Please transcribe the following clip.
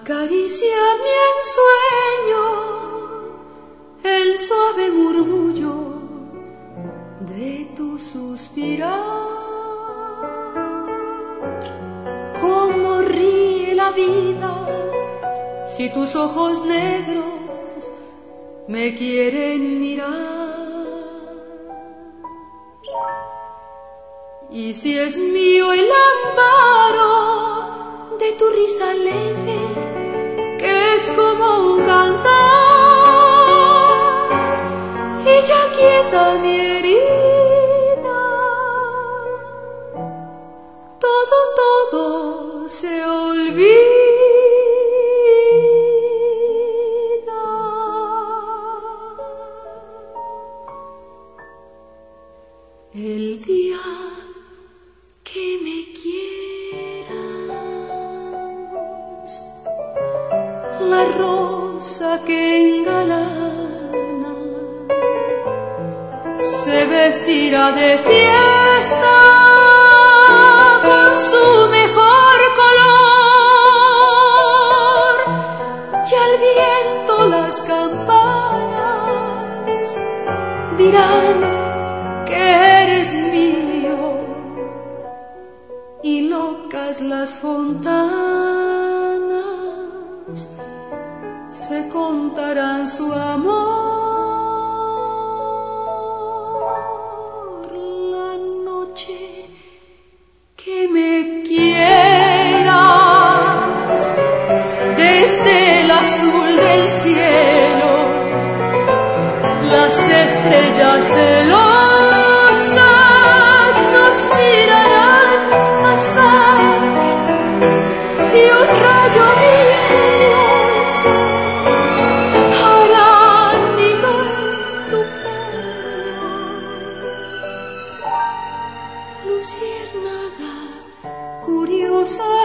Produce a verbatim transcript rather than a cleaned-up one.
Acaricia mi ensueño el suave murmullo de tu suspirar. Cómo ríe la vida si tus ojos negros me quieren mirar. Y si es mío el amparo de tu risa leve, que es como un cantar, y ya quieta mi herida, todo, todo se olvida. El día que me quieras, la rosa que engalana se vestirá de fiesta con su mejor color, y al viento las campanas dirán que eres mío, y locas las fontanas se contarán su amor. La noche que me quieras, desde el azul del cielo, las estrellas celosas nos mirarán pasar, y un rayo misterioso hará nido en tu pelo. Luciérnaga curiosa